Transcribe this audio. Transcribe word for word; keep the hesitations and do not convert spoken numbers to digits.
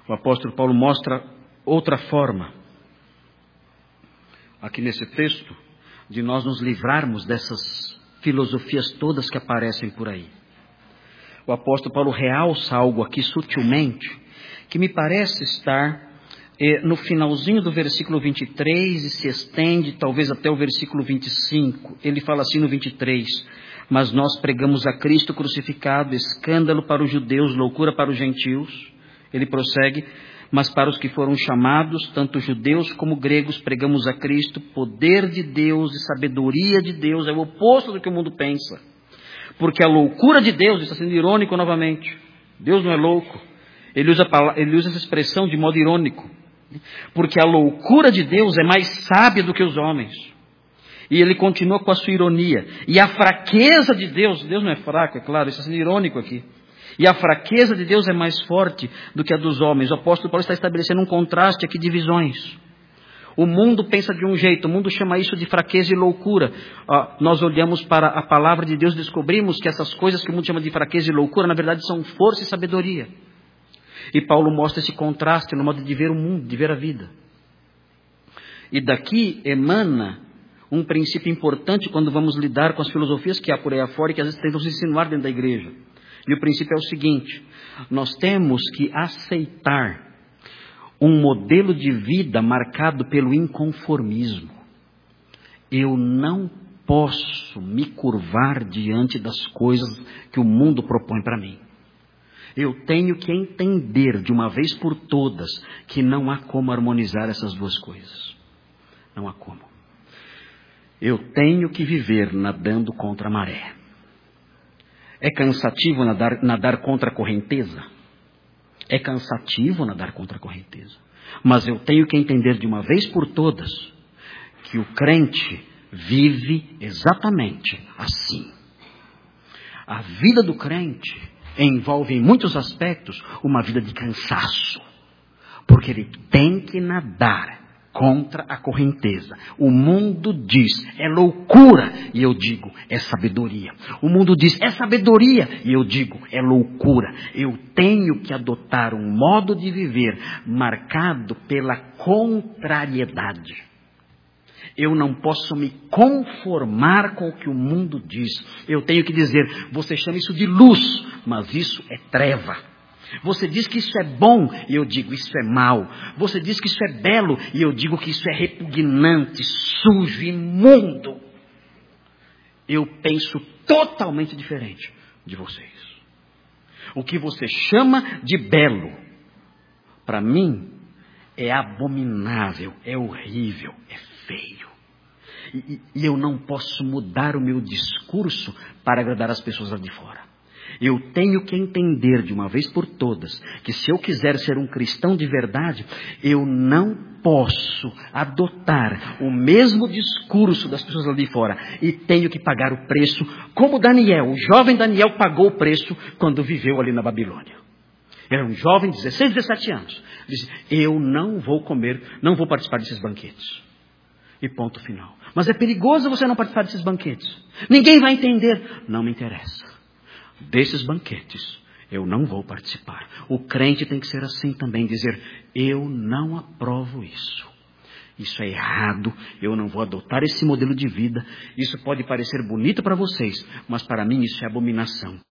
O apóstolo Paulo mostra outra forma, aqui nesse texto, de nós nos livrarmos dessas filosofias todas que aparecem por aí. O apóstolo Paulo realça algo aqui sutilmente, que me parece estar eh, no finalzinho do versículo vinte e três e se estende talvez até o versículo vinte e cinco. Ele fala assim no vinte e três: mas nós pregamos a Cristo crucificado, escândalo para os judeus, loucura para os gentios. Ele prossegue: mas para os que foram chamados, tanto judeus como gregos, pregamos a Cristo, poder de Deus e sabedoria de Deus. É o oposto do que o mundo pensa. Porque a loucura de Deus, está sendo irônico novamente, Deus não é louco, ele usa, ele usa essa expressão de modo irônico, porque a loucura de Deus é mais sábia do que os homens. E ele continua com a sua ironia. E a fraqueza de Deus, Deus não é fraco, é claro, isso está sendo irônico aqui. E a fraqueza de Deus é mais forte do que a dos homens. O apóstolo Paulo está estabelecendo um contraste aqui de visões. O mundo pensa de um jeito, o mundo chama isso de fraqueza e loucura. Ah, nós olhamos para a palavra de Deus e descobrimos que essas coisas que o mundo chama de fraqueza e loucura, na verdade são força e sabedoria. E Paulo mostra esse contraste no modo de ver o mundo, de ver a vida. E daqui emana um princípio importante quando vamos lidar com as filosofias que há por aí afora e que às vezes tentam se insinuar dentro da igreja. E o princípio é o seguinte: nós temos que aceitar um modelo de vida marcado pelo inconformismo. Eu não posso me curvar diante das coisas que o mundo propõe para mim. Eu tenho que entender de uma vez por todas que não há como harmonizar essas duas coisas. Não há como. Eu tenho que viver nadando contra a maré. É cansativo nadar, nadar contra a correnteza? É cansativo nadar contra a correnteza. Mas eu tenho que entender de uma vez por todas que o crente vive exatamente assim. A vida do crente envolve em muitos aspectos uma vida de cansaço. Porque ele tem que nadar contra a correnteza. O mundo diz, é loucura, e eu digo, é sabedoria. O mundo diz, é sabedoria, e eu digo, é loucura. Eu tenho que adotar um modo de viver marcado pela contrariedade. Eu não posso me conformar com o que o mundo diz. Eu tenho que dizer, você chama isso de luz, mas isso é treva. Você diz que isso é bom, e eu digo, isso é mal. Você diz que isso é belo, e eu digo que isso é repugnante, sujo, imundo. Eu penso totalmente diferente de vocês. O que você chama de belo, para mim, é abominável, é horrível, é feio. E, e eu não posso mudar o meu discurso para agradar as pessoas lá de fora. Eu tenho que entender de uma vez por todas que se eu quiser ser um cristão de verdade, eu não posso adotar o mesmo discurso das pessoas lá de fora e tenho que pagar o preço, como Daniel, o jovem Daniel pagou o preço quando viveu ali na Babilônia. Era um jovem de dezesseis, dezessete anos. Disse, eu não vou comer, não vou participar desses banquetes. E ponto final. Mas é perigoso você não participar desses banquetes. Ninguém vai entender. Não me interessa. Desses banquetes eu não vou participar. O crente tem que ser assim também, dizer, eu não aprovo isso. Isso é errado, eu não vou adotar esse modelo de vida. Isso pode parecer bonito para vocês, mas para mim isso é abominação.